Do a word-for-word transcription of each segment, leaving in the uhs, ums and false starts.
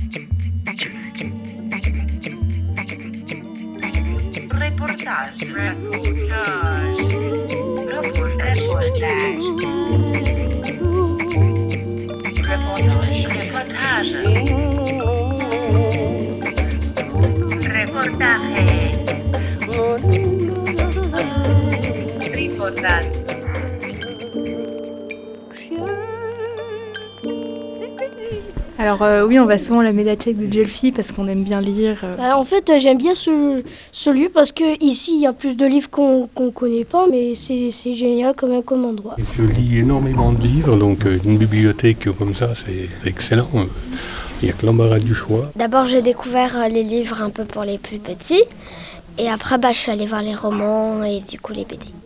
Reportage. Reportage. Reportage. Reportage. Reportaje. Reportage. Alors euh, oui, on va souvent à la médiathèque de Dieulfi parce qu'on aime bien lire. Euh... Bah, en fait, j'aime bien ce, ce lieu parce qu'ici, il y a plus de livres qu'on ne connaît pas, mais c'est, c'est génial comme, comme endroit. Je lis énormément de livres, donc euh, une bibliothèque comme ça, c'est, c'est excellent. Il n'y a que l'embarras du choix. D'abord, j'ai découvert euh, les livres un peu pour les plus petits. Et après, bah, je suis allée voir les romans et du coup les B D.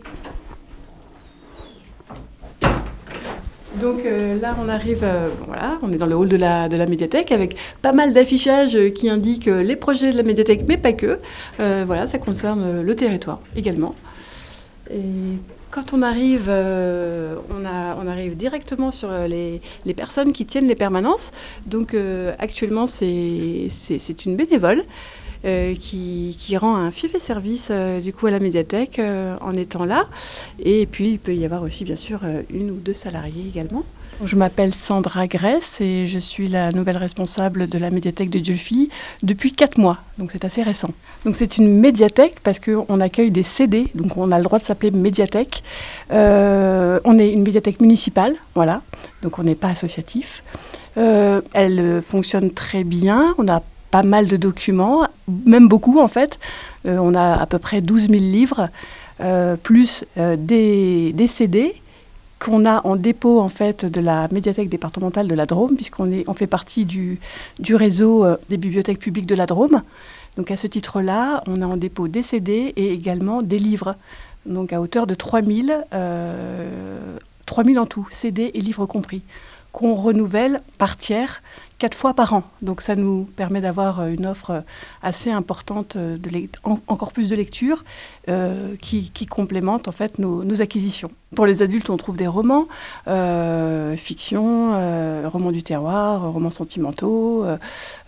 Donc euh, là, on arrive, euh, voilà, on est dans le hall de la, de la médiathèque avec pas mal d'affichages euh, qui indiquent euh, les projets de la médiathèque, mais pas que. Euh, voilà, ça concerne euh, le territoire également. Et quand on arrive, euh, on, a, on arrive directement sur euh, les, les personnes qui tiennent les permanences. Donc euh, actuellement, c'est, c'est, c'est une bénévole. Euh, qui, qui rend un fiefé service euh, du coup à la médiathèque euh, en étant là. Et puis il peut y avoir aussi bien sûr euh, une ou deux salariés également. Je m'appelle Sandra Grèce et je suis la nouvelle responsable de la médiathèque de Dieulfi depuis quatre mois, donc c'est assez récent. Donc c'est une médiathèque parce qu'on accueille des C D, donc on a le droit de s'appeler médiathèque. Euh, on est une médiathèque municipale, voilà, donc on n'est pas associatif. Euh, elle fonctionne très bien, on a pas mal de documents, même beaucoup en fait. Euh, on a à peu près douze mille livres, euh, plus euh, des, des C D qu'on a en dépôt en fait de la médiathèque départementale de la Drôme, puisqu'on est, on fait partie du, du réseau euh, des bibliothèques publiques de la Drôme. Donc à ce titre-là, on a en dépôt des C D et également des livres, donc à hauteur de trois mille, euh, trois mille en tout, C D et livres compris, qu'on renouvelle par tiers quatre fois par an. Donc ça nous permet d'avoir une offre assez importante, de le- en- encore plus de lecture, euh, qui, qui complémente en fait nos, nos acquisitions. Pour les adultes, on trouve des romans, euh, fiction, euh, romans du terroir, romans sentimentaux, euh,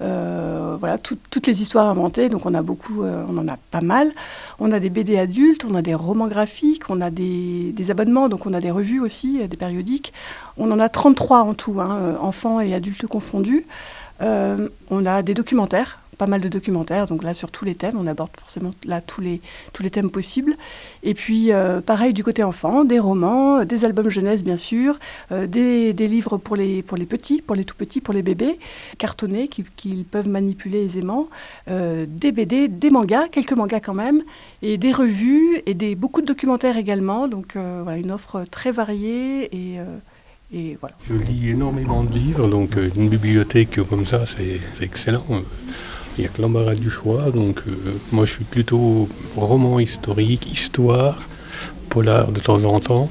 euh, voilà, tout- toutes les histoires inventées. Donc on a beaucoup, euh, on en a pas mal. On a des B D adultes, on a des romans graphiques, on a des, des abonnements, donc on a des revues aussi, euh, des périodiques. On en a trente-trois en tout, hein, euh, enfants et adultes confondus. Euh, on a des documentaires, pas mal de documentaires, donc là sur tous les thèmes, on aborde forcément là tous les, tous les thèmes possibles. Et puis euh, pareil du côté enfant, des romans, des albums jeunesse bien sûr, euh, des, des livres pour les, pour les petits, pour les tout petits, pour les bébés, cartonnés qu'ils, qu'ils peuvent manipuler aisément, euh, des B D, des mangas, quelques mangas quand même, et des revues et des, beaucoup de documentaires également, donc euh, voilà, une offre très variée et... Euh, Et voilà. Je lis énormément de livres, donc euh, une bibliothèque comme ça, c'est, c'est excellent. Il n'y a que l'embarras du choix, donc euh, moi je suis plutôt roman historique, histoire, polar de temps en temps,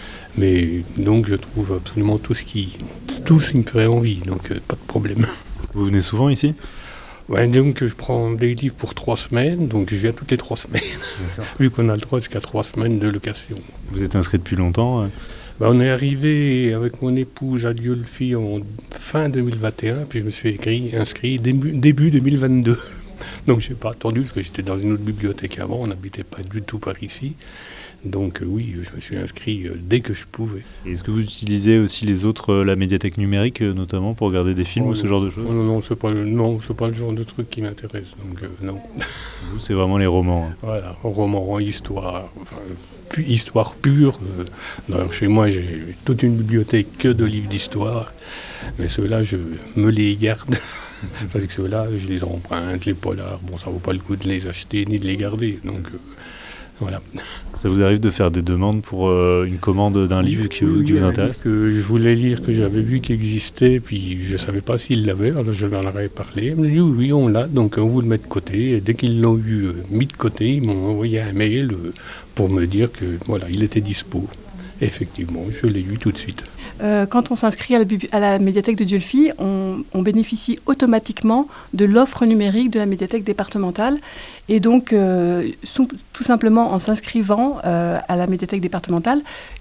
mais donc je trouve absolument tout ce qui, tout ce qui me ferait envie, donc euh, pas de problème. Vous venez souvent ici ? Ouais, donc je prends des livres pour trois semaines, donc je viens toutes les trois semaines, vu qu'on a le droit jusqu'à trois semaines de location. Vous êtes inscrit depuis longtemps euh Ben, on est arrivé avec mon épouse à Dieulfi en fin deux mille vingt et un, puis je me suis écrit, inscrit début, début deux mille vingt-deux. Donc je n'ai pas attendu, parce que j'étais dans une autre bibliothèque avant, on n'habitait pas du tout par ici. Donc euh, oui, je me suis inscrit euh, dès que je pouvais. Et est-ce que vous utilisez aussi les autres, euh, la médiathèque numérique euh, notamment, pour regarder des films Oh, ou ce non. genre de choses ? Oh, non, non, c'est pas, le- non, c'est pas le genre de truc qui m'intéresse, donc euh, non. Vous, c'est vraiment les romans. hein. Voilà, roman, histoire, enfin, pu- histoire pure. Euh, d'ailleurs, chez moi, j'ai toute une bibliothèque que de livres d'histoire, mais ceux-là, je me les garde. Parce que ceux-là, je les emprunte, les polars, bon, ça vaut pas le coup de les acheter ni de les garder, donc euh, voilà. Ça vous arrive de faire des demandes pour euh, une commande d'un livre qui, vous- qui vous intéresse ? Que je voulais lire, que j'avais vu qu'il existait, puis je savais pas s'ils l'avaient, alors je leur avais parlé. Ils m'ont dit oui, oui, on l'a, donc on vous le met de côté. Et dès qu'ils l'ont eu euh, mis de côté, ils m'ont envoyé un mail euh, pour me dire que voilà, il était dispo. Effectivement, je l'ai eu tout de suite. Euh, quand on s'inscrit à la, bibli- à la médiathèque de Dieulfi, on, on bénéficie automatiquement de l'offre numérique de la médiathèque départementale. Et donc, euh, sou- tout simplement en s'inscrivant euh, à la médiathèque départementale,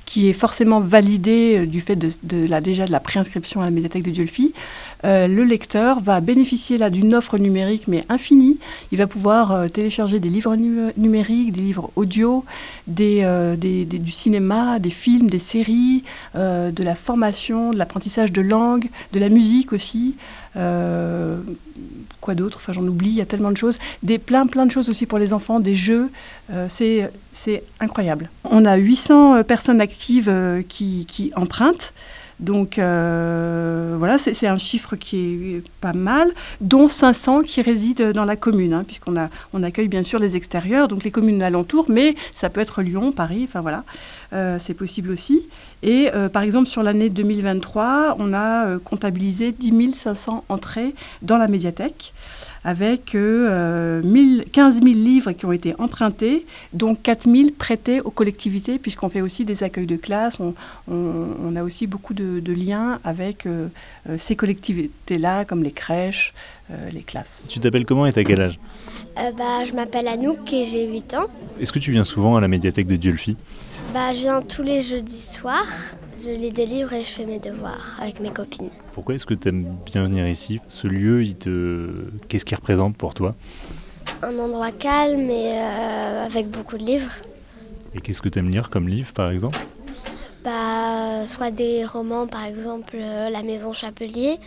qui est forcément validé euh, du fait de, de la, déjà de la préinscription à la médiathèque de Dieulefit, euh, le lecteur va bénéficier là d'une offre numérique mais infinie. Il va pouvoir euh, télécharger des livres nu- numériques, des livres audio, des, euh, des, des, du cinéma, des films, des séries, euh, de la formation, de l'apprentissage de langue, de la musique aussi. Euh, quoi d'autre, enfin j'en oublie, il y a tellement de choses, des plein plein de choses aussi pour les enfants, des jeux, euh, c'est, c'est incroyable. On a huit cents personnes actives euh, qui, qui empruntent, donc euh, voilà, c'est, c'est un chiffre qui est pas mal, dont cinq cents qui résident dans la commune, hein, puisqu'on a, on accueille bien sûr les extérieurs, donc les communes alentours, mais ça peut être Lyon, Paris, enfin voilà, euh, c'est possible aussi. Et euh, par exemple, sur l'année deux mille vingt-trois, on a euh, comptabilisé dix mille cinq cents entrées dans la médiathèque, avec euh, quinze mille livres qui ont été empruntés, dont quatre mille prêtés aux collectivités, puisqu'on fait aussi des accueils de classe. On, on, on a aussi beaucoup de, de liens avec euh, ces collectivités-là, comme les crèches, euh, les classes. Tu t'appelles comment et t'as quel âge ? Euh, bah, je m'appelle Anouk et j'ai huit ans. Est-ce que tu viens souvent à la médiathèque de Dieulefit ? Bah, je viens tous les jeudis soirs. Je lis des livres et je fais mes devoirs avec mes copines. Pourquoi est-ce que tu aimes bien venir ici ? Ce lieu, il te... qu'est-ce qu'il représente pour toi ? Un endroit calme et euh, avec beaucoup de livres. Et qu'est-ce que tu aimes lire comme livre, par exemple ? Bah, soit des romans, par exemple euh, La Maison Chapelier,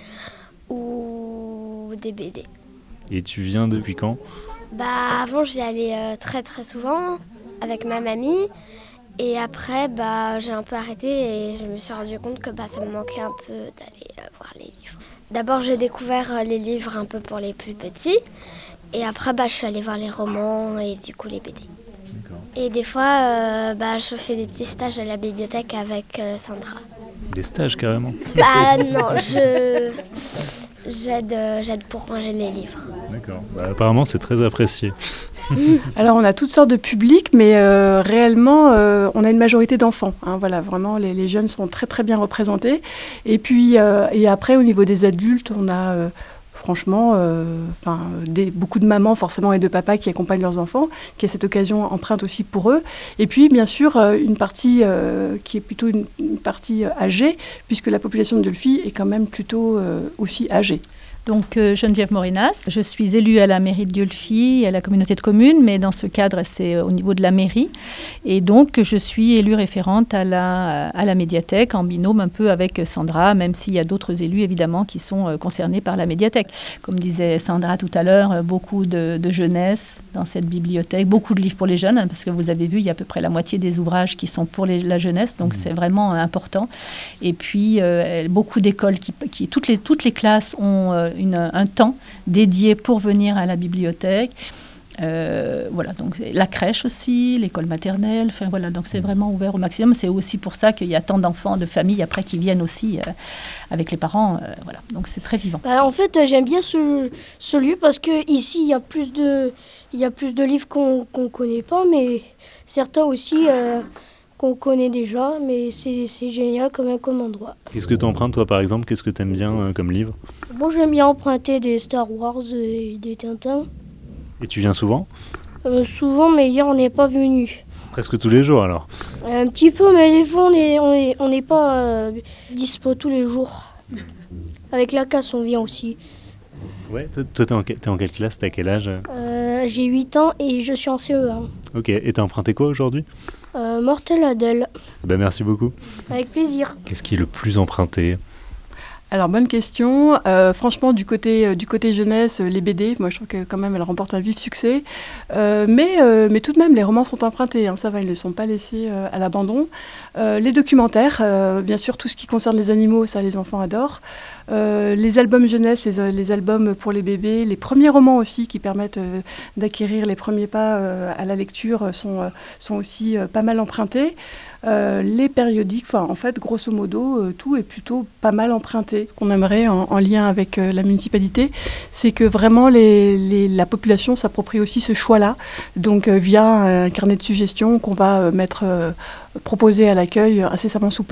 ou des B D. Et tu viens depuis quand ? Bah, avant, j'y allais euh, très très souvent avec ma mamie. Et après, bah, j'ai un peu arrêté et je me suis rendu compte que bah, ça me manquait un peu d'aller euh, voir les livres. D'abord, j'ai découvert euh, les livres un peu pour les plus petits. Et après, bah, je suis allée voir les romans et du coup les B D. D'accord. Et des fois, euh, bah, je fais des petits stages à la bibliothèque avec euh, Sandra. Des stages, carrément ? Bah non, je... j'aide, euh, j'aide pour ranger les livres. D'accord. Bah, apparemment, c'est très apprécié. Alors, on a toutes sortes de publics, mais euh, réellement, euh, on a une majorité d'enfants. Hein, voilà, vraiment, les, les jeunes sont très, très bien représentés. Et puis, euh, et après, au niveau des adultes, on a, euh, franchement, euh, des, beaucoup de mamans, forcément, et de papas qui accompagnent leurs enfants, qui à cette occasion empruntent aussi pour eux. Et puis, bien sûr, euh, une partie euh, qui est plutôt une, une partie euh, âgée, puisque la population de Dieulefit est quand même plutôt euh, aussi âgée. Donc euh, Geneviève Morinas, je suis élue à la mairie de Dieulefit, à la communauté de communes, mais dans ce cadre, c'est au niveau de la mairie. Et donc, je suis élue référente à la, à la médiathèque, en binôme un peu avec Sandra, même s'il y a d'autres élus, évidemment, qui sont euh, concernés par la médiathèque. Comme disait Sandra tout à l'heure, euh, beaucoup de, de jeunesse dans cette bibliothèque, beaucoup de livres pour les jeunes, hein, parce que vous avez vu, il y a à peu près la moitié des ouvrages qui sont pour les, la jeunesse, donc c'est vraiment euh, important. Et puis, euh, beaucoup d'écoles, qui, qui, toutes, les, toutes les classes ont... Euh, Une, un temps dédié pour venir à la bibliothèque. Euh, voilà, donc la crèche aussi, l'école maternelle, enfin voilà, donc c'est vraiment ouvert au maximum. C'est aussi pour ça qu'il y a tant d'enfants, de familles après qui viennent aussi euh, avec les parents, euh, voilà, donc c'est très vivant. Bah, en fait, j'aime bien ce, ce lieu parce que ici il y a plus de, il y a plus de livres qu'on qu'on connaît pas, mais certains aussi euh, qu'on connaît déjà, mais c'est, c'est génial comme, comme endroit. Qu'est-ce que tu empruntes, toi, par exemple ? Qu'est-ce que tu aimes bien euh, comme livre ? Bon, j'aime bien emprunter des Star Wars et des Tintins. Et tu viens souvent ? Euh, souvent, mais hier, on n'est pas venu. Presque tous les jours, alors ? Un petit peu, mais des fois, on n'est on est, on est pas euh, dispo tous les jours. Avec la casse, on vient aussi. Ouais, toi, toi t'es, en, t'es en quelle classe ? T'as quel âge ? euh, J'ai huit ans et je suis en C E un. Ok, et t'as emprunté quoi aujourd'hui ? Euh, Mortel Adèle. Ben, merci beaucoup. Avec plaisir. Qu'est-ce qui est le plus emprunté ? Alors, bonne question. Euh, franchement, du côté, euh, du côté jeunesse, euh, les B D, moi je trouve que quand même elles remportent un vif succès. Euh, mais, euh, mais tout de même, les romans sont empruntés, hein, ça va, ils ne sont pas laissés euh, à l'abandon. Euh, les documentaires, euh, bien sûr, tout ce qui concerne les animaux, ça les enfants adorent. Euh, les albums jeunesse, les, les albums pour les bébés, les premiers romans aussi qui permettent euh, d'acquérir les premiers pas euh, à la lecture sont, euh, sont aussi euh, pas mal empruntés. Euh, les périodiques, enfin en fait grosso modo euh, tout est plutôt pas mal emprunté. Ce qu'on aimerait en, en lien avec euh, la municipalité, c'est que vraiment les, les, la population s'approprie aussi ce choix-là, donc euh, via un carnet de suggestions qu'on va euh, mettre euh, proposé à l'accueil incessamment sous peu.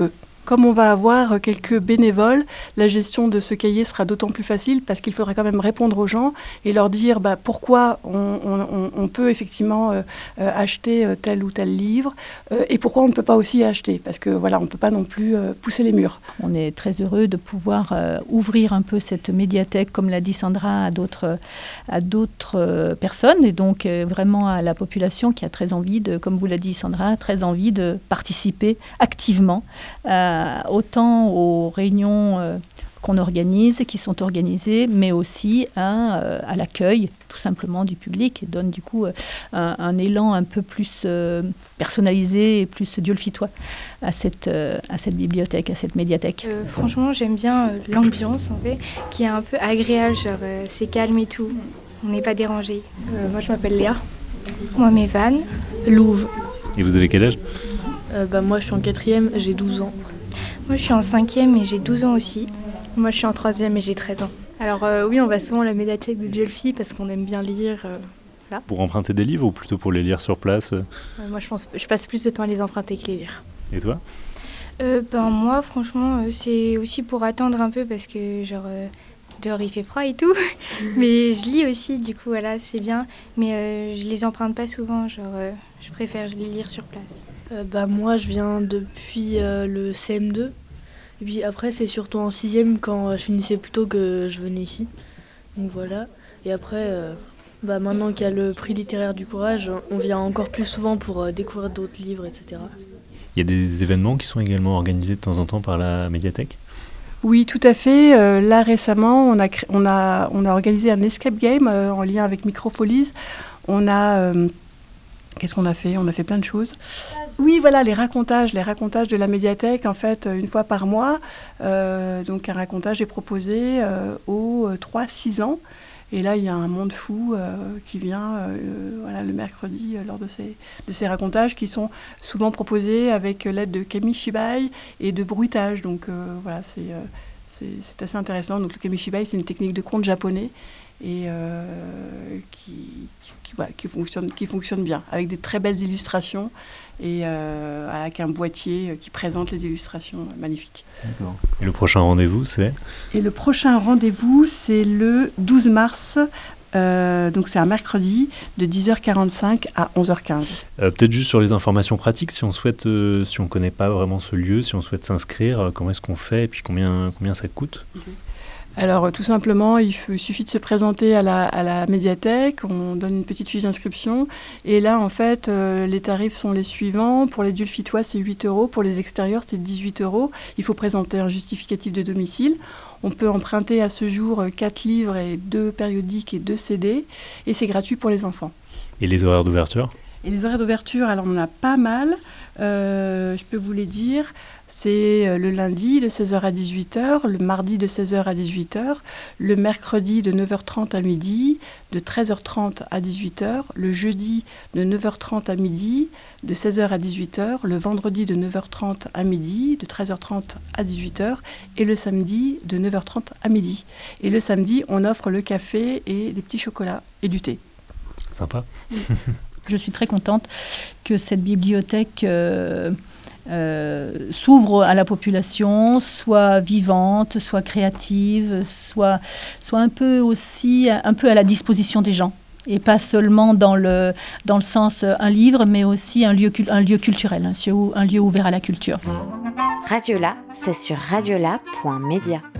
comme on va avoir quelques bénévoles, la gestion de ce cahier sera d'autant plus facile parce qu'il faudra quand même répondre aux gens et leur dire bah, pourquoi on, on, on peut effectivement euh, euh, acheter tel ou tel livre euh, et pourquoi on ne peut pas aussi acheter, parce que voilà, on ne peut pas non plus euh, pousser les murs. On est très heureux de pouvoir euh, ouvrir un peu cette médiathèque, comme l'a dit Sandra, à d'autres, à d'autres euh, personnes, et donc euh, vraiment à la population qui a très envie de, comme vous l'a dit Sandra, très envie de participer activement, euh, autant aux réunions euh, qu'on organise, qui sont organisées, mais aussi à, euh, à l'accueil tout simplement du public, et donne du coup euh, un, un élan un peu plus euh, personnalisé et plus diolfitois à cette, euh, à cette bibliothèque, à cette médiathèque. Euh, franchement, j'aime bien euh, l'ambiance en fait, qui est un peu agréable, genre euh, c'est calme et tout, on n'est pas dérangé. Euh, moi je m'appelle Léa. Moi, Mévan. Louve. Et vous avez quel âge? euh, bah, Moi je suis en quatrième, j'ai douze ans. Moi, je suis en cinquième et j'ai douze ans aussi. Moi je suis en troisième et j'ai treize ans. Alors euh, oui, on va souvent à la médiathèque de Diolfi parce qu'on aime bien lire. Euh, là. Pour emprunter des livres ou plutôt pour les lire sur place? Euh, moi je pense, je passe plus de temps à les emprunter que les lire. Et toi? euh, ben, Moi, franchement, euh, c'est aussi pour attendre un peu parce que genre... Euh, dehors il fait froid et tout, mais je lis aussi, du coup voilà, c'est bien, mais euh, je les emprunte pas souvent, genre euh, je préfère les lire sur place. Euh, bah, moi je viens depuis euh, le C M deux, et puis après c'est surtout en sixième quand je finissais plus tôt que je venais ici, donc voilà, et après euh, bah, maintenant qu'il y a le prix littéraire du courage, on vient encore plus souvent pour euh, découvrir d'autres livres, et cetera. Il y a des événements qui sont également organisés de temps en temps par la médiathèque? Oui, tout à fait. Euh, là, récemment, on a, cré- on, a, on a organisé un escape game euh, en lien avec Microfolies. On a... euh, qu'est-ce qu'on a fait? On a fait plein de choses. Oui, voilà, les racontages, les racontages de la médiathèque, en fait, une fois par mois. Euh, donc, un racontage est proposé euh, aux trois six ans. Et là, il y a un monde fou euh, qui vient euh, voilà, le mercredi euh, lors de ces, de ces racontages qui sont souvent proposés avec l'aide de kamishibai et de bruitage. Donc euh, voilà, c'est, euh, c'est, c'est assez intéressant. Donc le kamishibai, c'est une technique de conte japonais et euh, qui, qui, qui, voilà, qui, fonctionne, qui fonctionne bien, avec des très belles illustrations et euh, avec un boîtier qui présente les illustrations magnifiques. D'accord. Et le prochain rendez-vous, c'est? Et le prochain rendez-vous, c'est le douze mars, euh, donc c'est un mercredi, de dix heures quarante-cinq à onze heures quinze. Euh, peut-être juste sur les informations pratiques, si on souhaite, euh, si on ne connaît pas vraiment ce lieu, si on souhaite s'inscrire, euh, comment est-ce qu'on fait et puis combien, combien ça coûte? Alors tout simplement, il, faut, il suffit de se présenter à la, à la médiathèque, on donne une petite fiche d'inscription et là en fait euh, les tarifs sont les suivants. Pour les diolfitois c'est huit euros, pour les extérieurs c'est dix-huit euros. Il faut présenter un justificatif de domicile. On peut emprunter à ce jour quatre livres et deux périodiques et deux C D et c'est gratuit pour les enfants. Et les horaires d'ouverture? Et les horaires d'ouverture, alors on en a pas mal, euh, je peux vous les dire. C'est le lundi de seize heures à dix-huit heures, le mardi de seize heures à dix-huit heures, le mercredi de neuf heures trente à midi, de treize heures trente à dix-huit heures, le jeudi de neuf heures trente à midi, de seize heures à dix-huit heures, le vendredi de neuf heures trente à midi, de treize heures trente à dix-huit heures et le samedi de neuf heures trente à midi. Et le samedi, on offre le café et des petits chocolats et du thé. Sympa. Je suis très contente que cette bibliothèque euh, euh, s'ouvre à la population, soit vivante, soit créative, soit, soit un peu aussi un peu à la disposition des gens. Et pas seulement dans le, dans le sens un livre, mais aussi un lieu, un lieu culturel, un lieu, un lieu ouvert à la culture. Radiola, c'est sur radiola point media.